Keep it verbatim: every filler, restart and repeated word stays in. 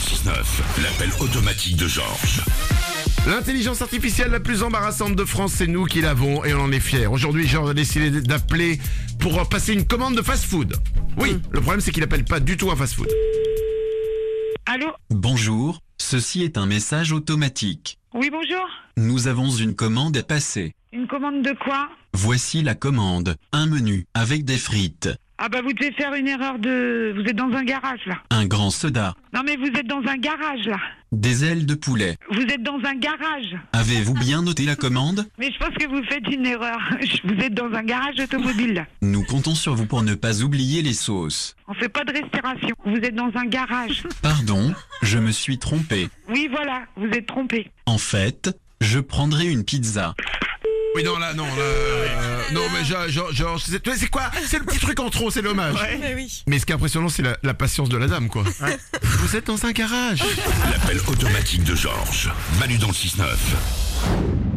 six neuf, l'appel automatique de Georges. L'intelligence artificielle la plus embarrassante de France, c'est nous qui l'avons et on en est fiers. Aujourd'hui, Georges a décidé d'appeler pour passer une commande de fast-food. Oui, le problème c'est qu'il appelle pas du tout un fast-food. Allô? Bonjour, ceci est un message automatique. Oui, bonjour. Nous avons une commande à passer. Une commande de quoi? Voici la commande. Un menu avec des frites, Ah bah vous devez faire une erreur de... Vous êtes dans un garage là. un grand soda, Non mais vous êtes dans un garage là. des ailes de poulet. Vous êtes dans un garage. Avez-vous bien noté la commande? Mais je pense que vous faites une erreur. Vous êtes dans un garage automobile là. Nous comptons sur vous pour ne pas oublier les sauces. On fait pas de restauration. Vous êtes dans un garage. Pardon, je me suis trompé. Oui voilà, vous êtes trompé. En fait, je prendrai une pizza. Oui, non, là, non, là, euh, non, mais Georges, Georges, c'est c'est quoi? C'est le petit truc en trop, c'est l'hommage. Mais oui. Mais ce qui est impressionnant, c'est la, la patience de la dame, quoi. Vous êtes dans un garage. L'appel automatique de Georges. Manu dans le six neuf.